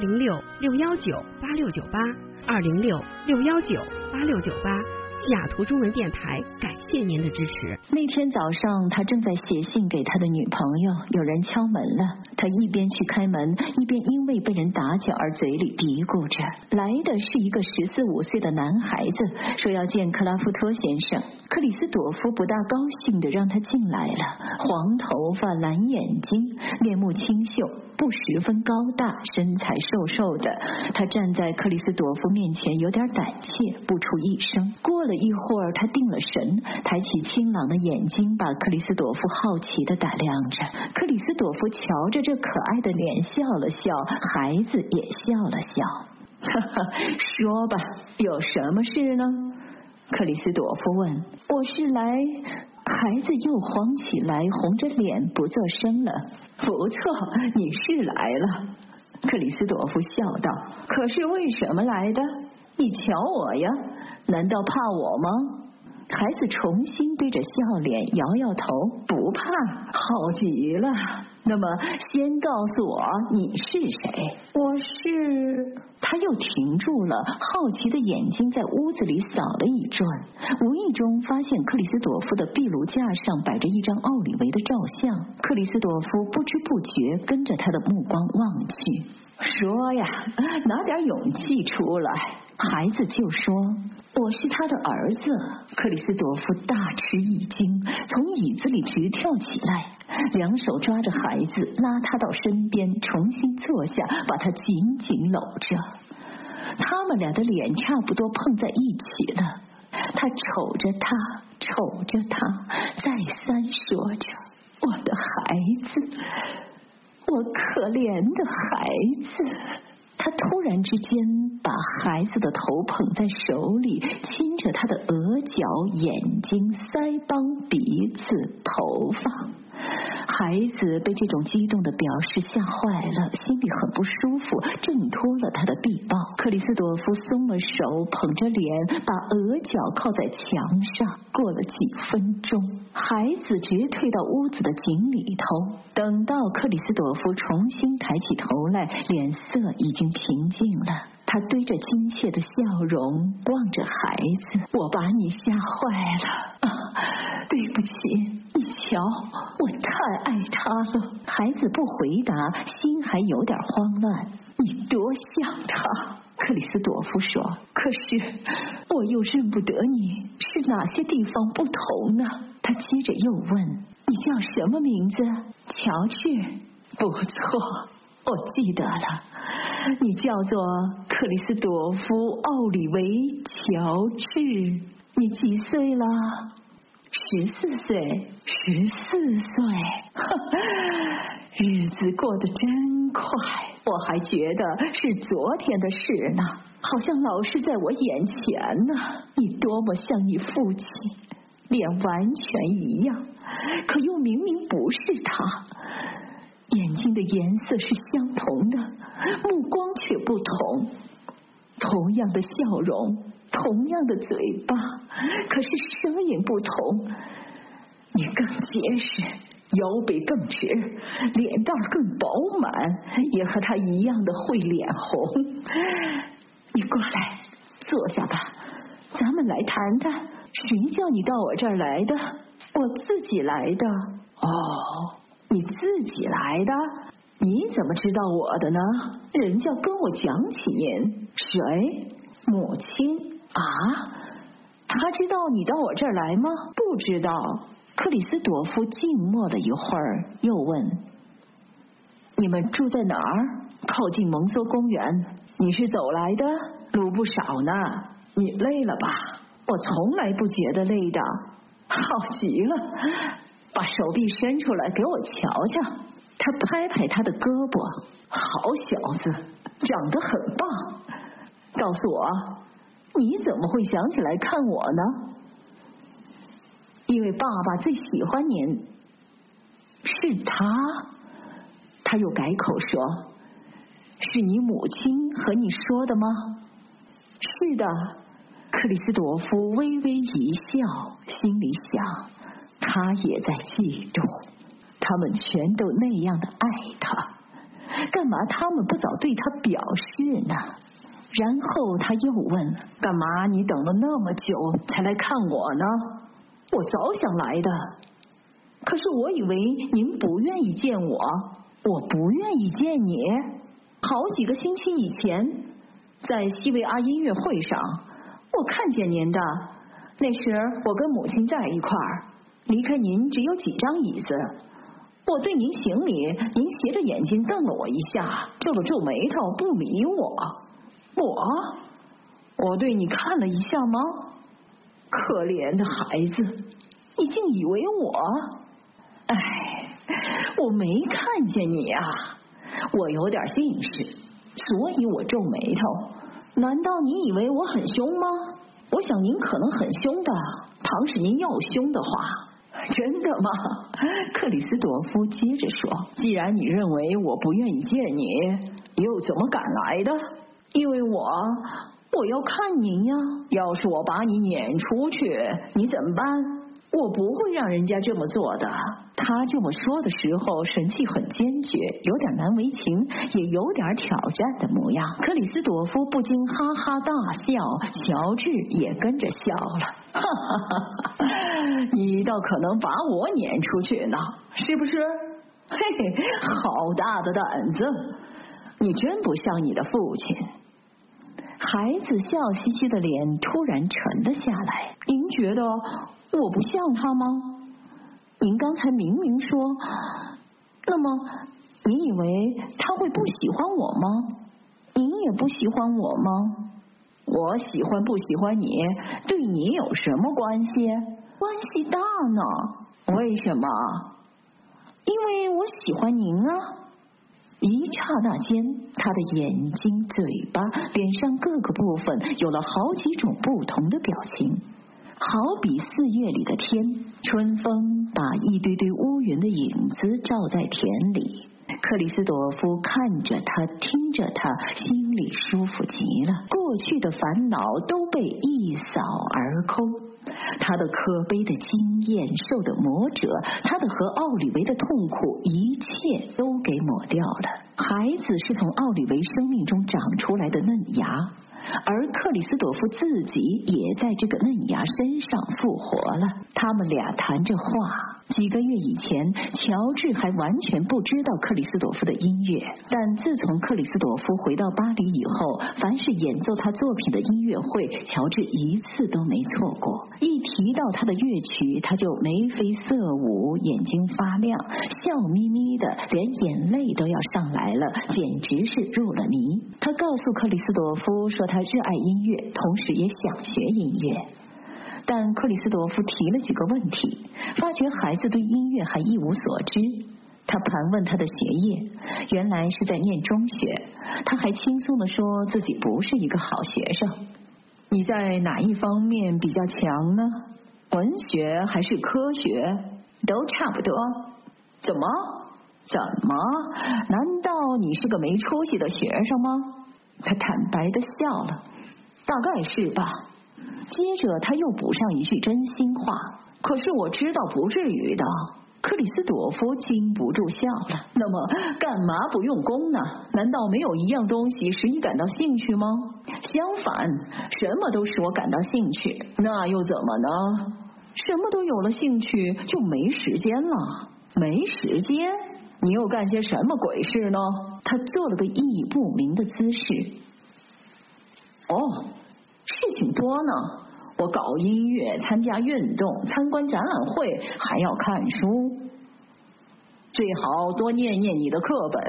206-619-8698，206-619-8698。西雅图中文电台感谢您的支持。 那天早上，他正在写信给他的女朋友，有人敲门了。他一边去开门，一边因为被人打搅而嘴里嘀咕着。来的是一个14、15岁的男孩子，说要见克拉夫托先生。克里斯朵夫不大高兴地让他进来了，黄头发、蓝眼睛，面目清秀，不十分高大，身材瘦瘦的。他站在克里斯朵夫面前有点胆怯，不出一声。过了一会儿，他定了神，抬起清朗的眼睛，把克里斯朵夫好奇地打量着。克里斯朵夫瞧着这可爱的脸笑了笑，孩子也笑了笑。哈哈，说吧，有什么事呢？克里斯朵夫问。我是来……孩子又慌起来，红着脸不作声了。不错，你是来了。克里斯朵夫笑道。可是为什么来的？你瞧我呀，难道怕我吗？孩子重新对着笑脸摇摇头，不怕，好极了。那么先告诉我你是谁？我是……他又停住了，好奇的眼睛在屋子里扫了一转，无意中发现克里斯朵夫的壁炉架上摆着一张奥利维的照相。克里斯朵夫不知不觉跟着他的目光望去。说呀，拿点勇气出来。孩子就说，我是他的儿子。克里斯朵夫大吃一惊，从椅子里直跳起来，两手抓着孩子，拉他到身边，重新坐下，把他紧紧搂着。他们俩的脸差不多碰在一起了。他瞅着他，瞅着他，再三说着，我的孩子，我可怜的孩子。他突然之间把孩子的头捧在手里，亲着他的额角、眼睛、腮帮、鼻子、头发。孩子被这种激动的表示吓坏了，心里很不舒服，挣脱了他的臂抱。克里斯朵夫松了手，捧着脸，把额角靠在墙上。过了几分钟，孩子直退到屋子的井里头。等到克里斯朵夫重新抬起头来，脸色已经平静了。他堆着亲切的笑容望着孩子。我把你吓坏了对不起，你瞧，我太爱他了。孩子不回答，心还有点慌乱。你多像他，克里斯朵夫说。可是我又认不得你，是哪些地方不同呢？他接着又问，你叫什么名字？乔治。不错，我记得了，你叫做克里斯朵夫·奥利维·乔治。你几岁了？14岁。14岁，日子过得真快，我还觉得是昨天的事呢，好像老是在我眼前呢。你多么像你父亲，脸完全一样，可又明明不是他。眼睛的颜色是相同的，目光却不同，同样的笑容，同样的嘴巴，可是声音不同。你更结实，腰背更直，脸蛋更饱满，也和他一样的会脸红。你过来，坐下吧，咱们来谈谈，谁叫你到我这儿来的？我自己来的。哦，你自己来的？你怎么知道我的呢？人家跟我讲起您。谁？母亲啊？他知道你到我这儿来吗？不知道。克里斯朵夫静默了一会儿，又问：你们住在哪儿？靠近蒙梭公园。你是走来的？路不少呢。你累了吧？我从来不觉得累的。好极了，把手臂伸出来给我瞧瞧。他拍拍他的胳膊。好小子，长得很棒。告诉我，你怎么会想起来看我呢？因为爸爸最喜欢您。是他？他又改口说：是你母亲和你说的吗？是的。克里斯朵夫微微一笑，心里想，他也在嫉妒，他们全都那样的爱他，干嘛他们不早对他表示呢？然后他又问：干嘛你等了那么久才来看我呢？我早想来的，可是我以为您不愿意见我。我不愿意见你？好几个星期以前，在西维阿音乐会上，我看见您的。那时我跟母亲在一块儿，离开您只有几张椅子。我对您行礼，您斜着眼睛瞪了我一下，皱了皱眉头，不理我。我对你看了一下吗？可怜的孩子，你竟以为我……哎，我没看见你啊，我有点近视，所以我皱眉头。难道你以为我很凶吗？我想您可能很凶的，倘使您要凶的话。真的吗？克里斯朵夫接着说，既然你认为我不愿意见你，又怎么敢来的？因为我要看您呀。要是我把你撵出去，你怎么办？我不会让人家这么做的。他这么说的时候，神气很坚决，有点难为情，也有点挑战的模样。克里斯朵夫不禁哈哈大笑，乔治也跟着笑了。哈哈哈！你倒可能把我撵出去呢，是不是？嘿嘿，好大的胆子！你真不像你的父亲。孩子笑嘻嘻的脸突然沉了下来。您觉得我不像他吗？您刚才明明说，那么你以为他会不喜欢我吗？您也不喜欢我吗？我喜欢不喜欢你，对你有什么关系？关系大呢。为什么？因为我喜欢您啊。一刹那间，他的眼睛、嘴巴、脸上各个部分有了好几种不同的表情，好比4月里的天，春风把一堆堆乌云的影子照在田里。克里斯朵夫看着他，听着他，心里舒服极了，过去的烦恼都被一扫而空，他的可悲的经验、受的磨折，他的和奥里维的痛苦，一切都给抹掉了。孩子是从奥里维生命中长出来的嫩芽，而克里斯朵夫自己也在这个嫩芽身上复活了。他们俩谈着话。几个月以前，乔治还完全不知道克里斯朵夫的音乐，但自从克里斯朵夫回到巴黎以后，凡是演奏他作品的音乐会，乔治一次都没错过。一提到他的乐曲，他就眉飞色舞，眼睛发亮，笑眯眯的，连眼泪都要上来了，简直是入了迷。他告诉克里斯朵夫说，他热爱音乐，同时也想学音乐。但克里斯朵夫提了几个问题，发觉孩子对音乐还一无所知。 他盘问他的学业，原来是在念中学。他还轻松地说自己不是一个好学生。你在哪一方面比较强呢？文学还是科学？都差不多。怎么？难道你是个没出息的学生吗？他坦白地笑了。大概是吧。接着他又补上一句真心话，可是我知道不至于的。克里斯朵夫禁不住笑了。那么干嘛不用功呢？难道没有一样东西使你感到兴趣吗？相反，什么都使我感到兴趣。那又怎么呢？什么都有了兴趣就没时间了。没时间？你又干些什么鬼事呢？他做了个意义不明的姿势。哦，事情多呢。我搞音乐，参加运动，参观展览会，还要看书。最好多念念你的课本。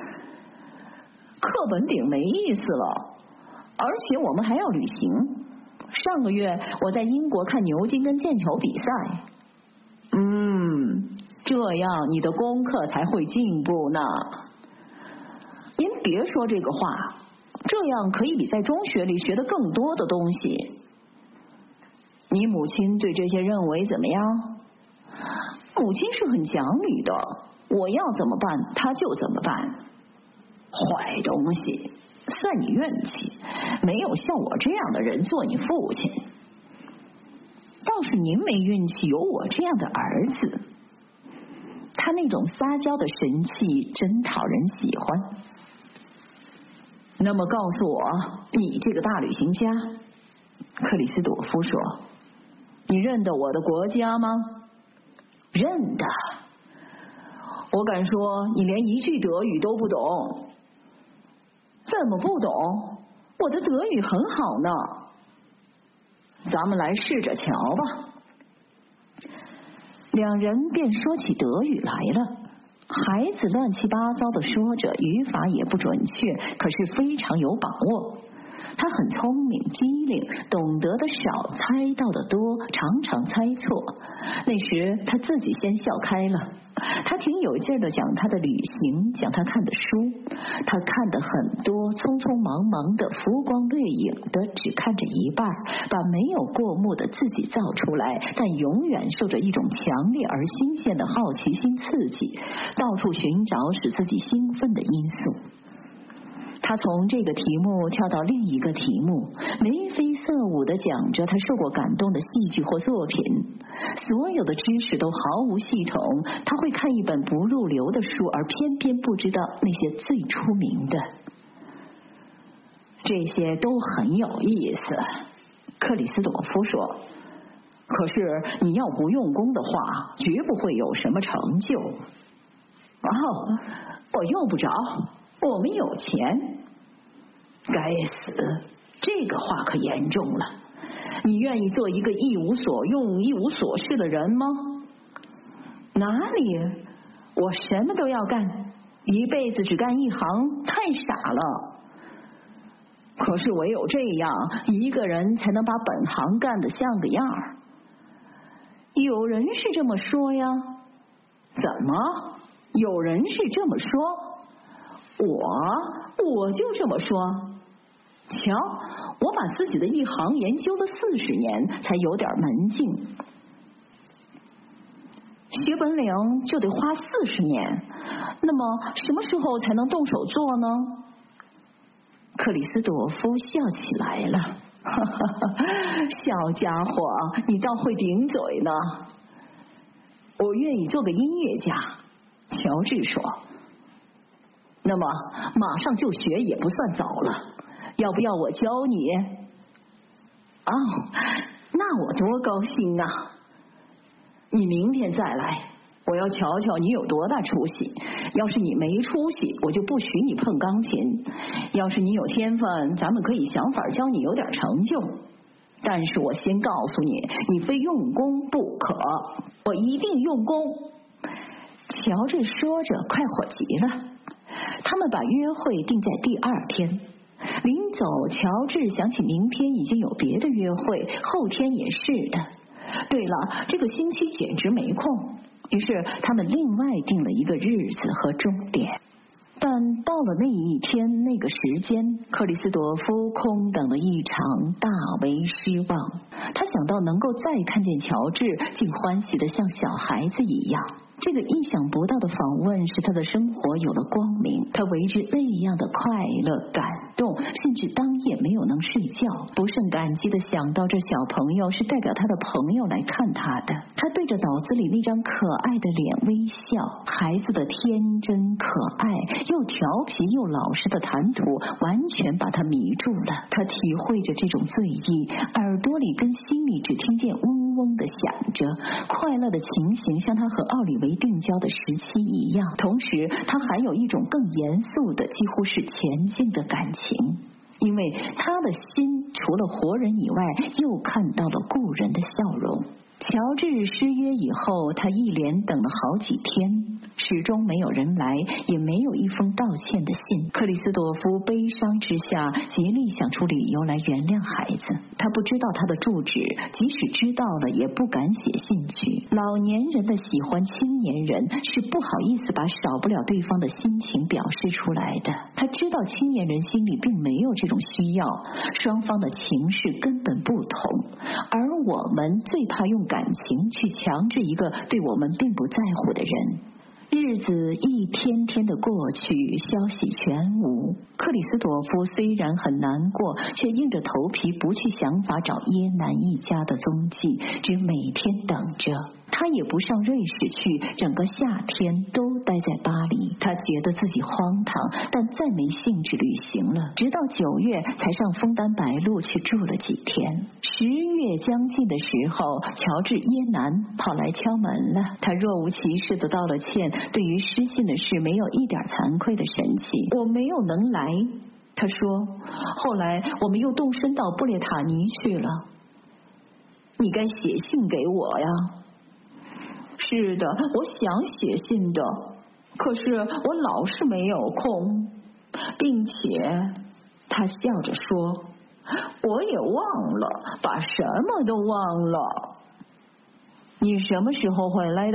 课本顶没意思了，而且我们还要旅行。上个月我在英国看牛津跟剑桥比赛。这样你的功课才会进步呢。您别说这个话，这样可以比在中学里学的更多的东西。你母亲对这些认为怎么样？母亲是很讲理的，我要怎么办她就怎么办。坏东西，算你运气，没有像我这样的人做你父亲。倒是您没运气，有我这样的儿子。他那种撒娇的神气真讨人喜欢。那么告诉我，你这个大旅行家，克里斯朵夫说，你认得我的国家吗？认得。我敢说你连一句德语都不懂。怎么不懂？我的德语很好呢。咱们来试着瞧吧。两人便说起德语来了。孩子乱七八糟的说着，语法也不准确，可是非常有把握。他很聪明机灵，懂得的少，猜到的多，常常猜错。那时他自己先笑开了。他挺有劲的讲他的旅行，讲他看的书。他看的很多，匆匆忙忙的，浮光掠影的，只看着一半，把没有过目的自己造出来，但永远受着一种强烈而新鲜的好奇心刺激，到处寻找使自己兴奋的因素。他从这个题目跳到另一个题目，眉飞色舞地讲着他受过感动的戏剧或作品。所有的知识都毫无系统，他会看一本不入流的书，而偏偏不知道那些最出名的。这些都很有意思，克里斯朵夫说。可是你要不用功的话，绝不会有什么成就。哦，我用不着，我们有钱。该死，这个话可严重了。你愿意做一个一无所用、一无所事的人吗？哪里？我什么都要干，一辈子只干一行，太傻了。可是唯有这样，一个人才能把本行干得像个样儿。有人是这么说呀。怎么？有人是这么说？我就这么说。瞧，我把自己的一行研究了40年，才有点门径。学本领就得花40年，那么什么时候才能动手做呢？克里斯朵夫笑起来了，哈哈哈，小家伙，你倒会顶嘴呢。我愿意做个音乐家，乔治说。那么马上就学也不算早了，要不要我教你？哦，那我多高兴啊！你明天再来，我要瞧瞧你有多大出息。要是你没出息，我就不许你碰钢琴。要是你有天分，咱们可以想法教你有点成就。但是我先告诉你，你非用功不可。我一定用功。乔治说着快活极了。他们把约会定在第2天。临走，乔治想起明天已经有别的约会，后天也是的。对了，这个星期简直没空， 于是他们另外定了一个日子和终点。但到了那一天那个时间，克里斯朵夫空等了一场，大为失望。他想到能够再看见乔治，竟欢喜得像小孩子一样。这个意想不到的访问使他的生活有了光明，他为之那样的快乐感动，甚至当夜没有能睡觉，不胜感激地想到这小朋友是代表他的朋友来看他的。他对着脑子里那张可爱的脸微笑，孩子的天真可爱又调皮又老实的谈吐完全把他迷住了。他体会着这种醉意，耳朵里跟心里只听见嗡嗡地响着，快乐的情形像他和奥利维定交的时期一样。同时他还有一种更严肃的，几乎是前进的感情，因为他的心除了活人以外，又看到了故人的笑容。乔治失约以后，他一连等了好几天，始终没有人来，也没有一封道歉的信。克里斯朵夫悲伤之下，极力想出理由来原谅孩子。他不知道他的住址，即使知道了，也不敢写信去。老年人的喜欢青年人，是不好意思把少不了对方的心情表示出来的。他知道青年人心里并没有这种需要，双方的情势根本不同，而我们最怕用感情去强制一个对我们并不在乎的人。日子一天天的过去，消息全无。克里斯朵夫虽然很难过，却硬着头皮不去想法找耶南一家的踪迹，只每天等着。他也不上瑞士去，整个夏天都待在巴黎。他觉得自己荒唐，但再没兴致旅行了。直到9月才上枫丹白露去住了几天。10月将近的时候，乔治耶南跑来敲门了。他若无其事地道了歉，对于失信的事没有一点惭愧的神气。我没有能来，他说，后来我们又动身到布列塔尼去了。你该写信给我呀。是的，我想写信的，可是我老是没有空，并且他笑着说，我也忘了，把什么都忘了。你什么时候回来的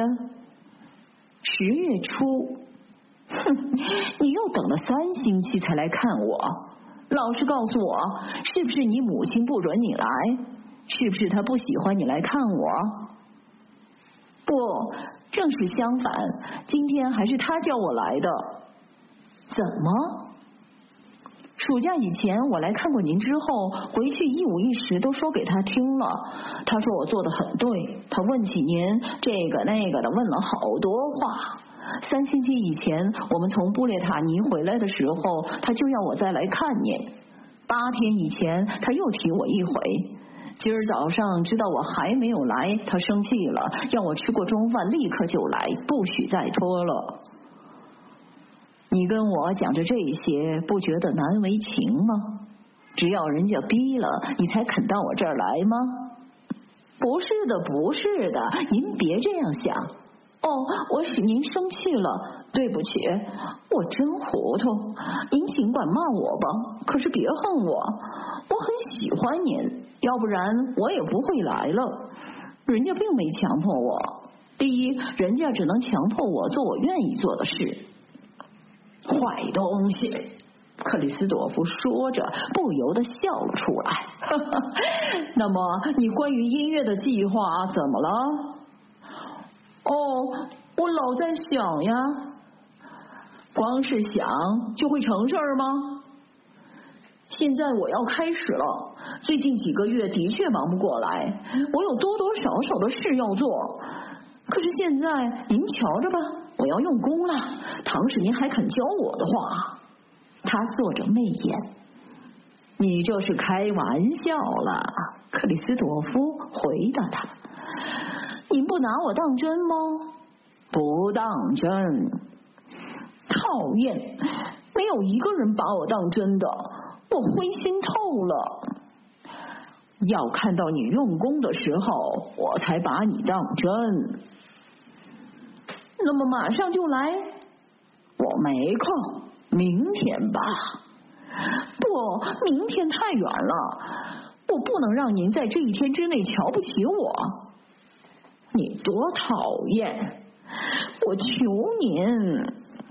？10月初。哼，你又等了3星期才来看我。老实告诉我，是不是你母亲不准你来？是不是她不喜欢你来看我？不，正是相反，今天还是他叫我来的。怎么？暑假以前我来看过您之后，回去一五一十都说给他听了。他说我做得很对，他问起您这个那个的，问了好多话。3星期以前我们从布列塔尼回来的时候，他就要我再来看您。8天以前他又提我一回。今儿早上知道我还没有来，他生气了，让我吃过中饭立刻就来，不许再拖了。你跟我讲着这些，不觉得难为情吗？只要人家逼了，你才肯到我这儿来吗？不是的，不是的，您别这样想。哦，我使您生气了，对不起，我真糊涂。您尽管骂我吧，可是别恨我，我很喜欢您，要不然我也不会来了。人家并没强迫我，第一，人家只能强迫我做我愿意做的事。坏东西，克里斯朵夫说着，不由得笑了出来。那么，你关于音乐的计划怎么了？哦，我老在想呀。光是想就会成事儿吗？现在我要开始了，最近几个月的确忙不过来，我有多多少少的事要做。可是现在您瞧着吧，我要用功了，倘使您还肯教我的话。他做着媚眼。你这是开玩笑了，克里斯朵夫回答他。您不拿我当真吗？不当真。讨厌，没有一个人把我当真的，我灰心透了。要看到你用功的时候，我才把你当真。那么马上就来？我没空，明天吧。不，明天太远了，我不能让您在这一天之内瞧不起我。你多讨厌！ 我求您。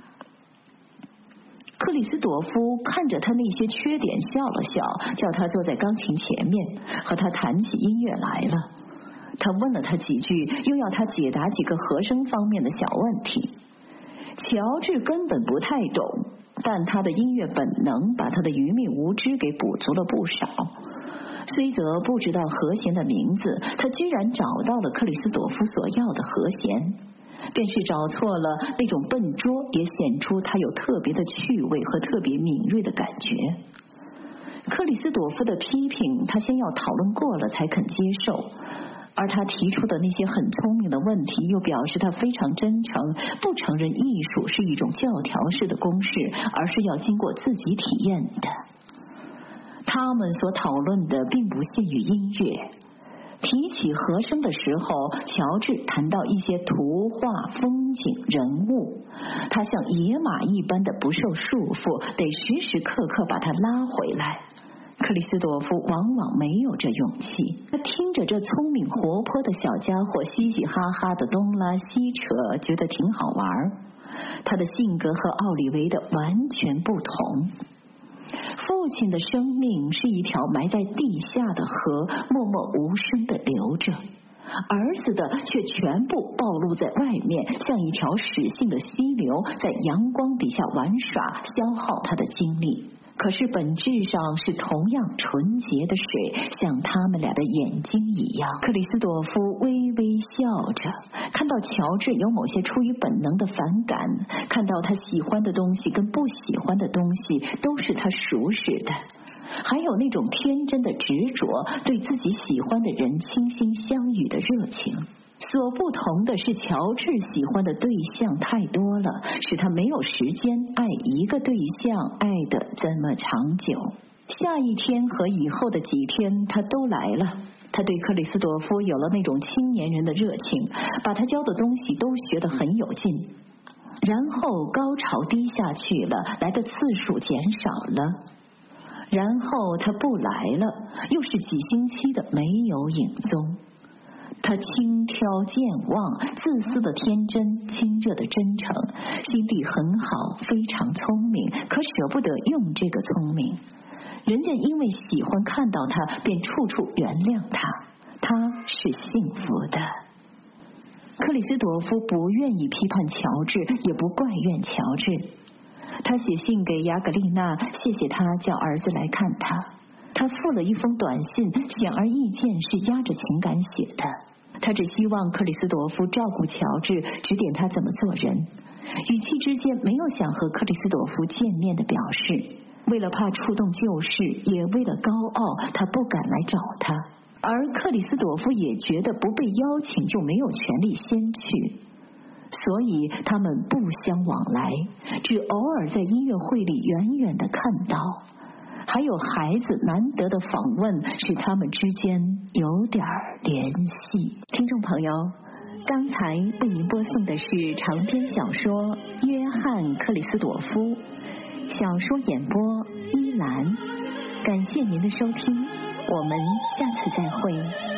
克里斯朵夫看着他那些缺点笑了笑，叫他坐在钢琴前面，和他谈起音乐来了。他问了他几句，又要他解答几个和声方面的小问题。乔治根本不太懂，但他的音乐本能把他的愚昧无知给补足了不少。虽则不知道和弦的名字，他居然找到了克里斯朵夫所要的和弦。便是找错了那种笨拙，也显出他有特别的趣味和特别敏锐的感觉。克里斯朵夫的批评，他先要讨论过了才肯接受，而他提出的那些很聪明的问题，又表示他非常真诚，不承认艺术是一种教条式的公式，而是要经过自己体验的。他们所讨论的并不限于音乐。提起和声的时候，乔治谈到一些图画、风景、人物，他像野马一般的不受束缚，得时时刻刻把他拉回来。克里斯朵夫往往没有这勇气，他听着这聪明活泼的小家伙嘻嘻哈哈的东拉西扯，觉得挺好玩。他的性格和奥利维的完全不同。父亲的生命是一条埋在地下的河，默默无声地流着，儿子的却全部暴露在外面，像一条使性的溪流，在阳光底下玩耍，消耗他的精力。可是本质上是同样纯洁的水，像他们俩的眼睛一样。克里斯朵夫微微笑着，看到乔治有某些出于本能的反感，看到他喜欢的东西跟不喜欢的东西都是他熟识的，还有那种天真的执着，对自己喜欢的人倾心相与的热情。所不同的是，乔治喜欢的对象太多了，使他没有时间爱一个对象，爱得这么长久。下一天和以后的几天他都来了，他对克里斯朵夫有了那种青年人的热情，把他教的东西都学得很有劲。然后高潮低下去了，来的次数减少了，然后他不来了，又是几星期的没有影踪。他轻佻健忘，自私的天真，亲热的真诚，心地很好，非常聪明，可舍不得用这个聪明。人家因为喜欢看到他，便处处原谅他，他是幸福的。克里斯朵夫不愿意批判乔治，也不怪怨乔治。他写信给雅格丽娜，谢谢他叫儿子来看他。他附了一封短信，显而易见是压着情感写的。他只希望克里斯朵夫照顾乔治，指点他怎么做人，语气之间没有想和克里斯朵夫见面的表示。为了怕触动旧事，也为了高傲，他不敢来找他。而克里斯朵夫也觉得不被邀请就没有权利先去，所以他们不相往来，只偶尔在音乐会里远远地看到。还有孩子难得的访问，使他们之间有点联系。听众朋友，刚才为您播送的是长篇小说《约翰·克里斯朵夫》，小说演播依兰。感谢您的收听，我们下次再会。